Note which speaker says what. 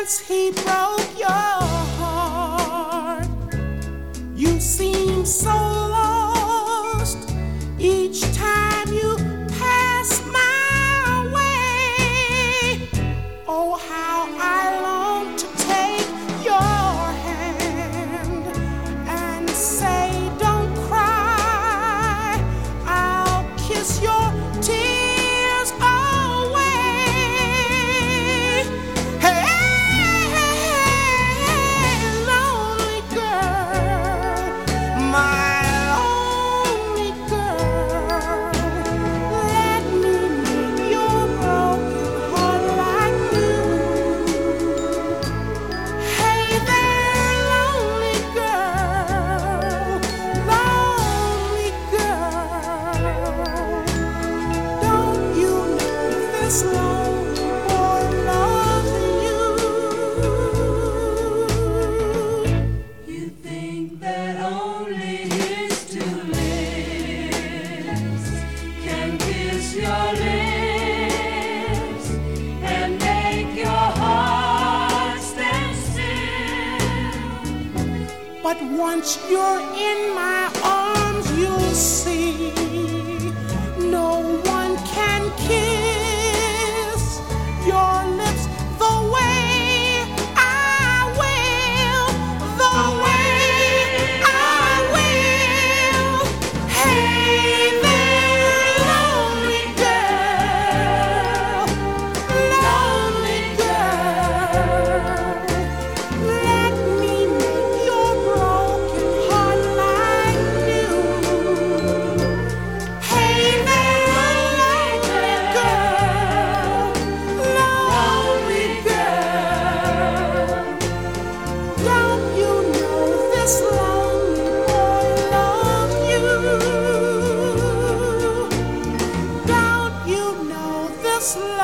Speaker 1: he broke your heart. You seem so lost each time you pass my way. Oh, how I long to take your hand and say, don't cry, I'll kiss your tears away. Hey, lonely girl, my lonely girl, let me meet your broken heart like new. Hey there, lonely girl, don't you know this lonely boy loves you?
Speaker 2: You think that only his two lips can kiss your lips and make your heart stand still.
Speaker 1: But once you're in my arms, you'll see no one can kiss your lips the way I will, the way I will. Hey there, lonely girl, let me make your broken heart like new. Hey there, lonely girl, don't you know this lonely boy loves you? Don't you know this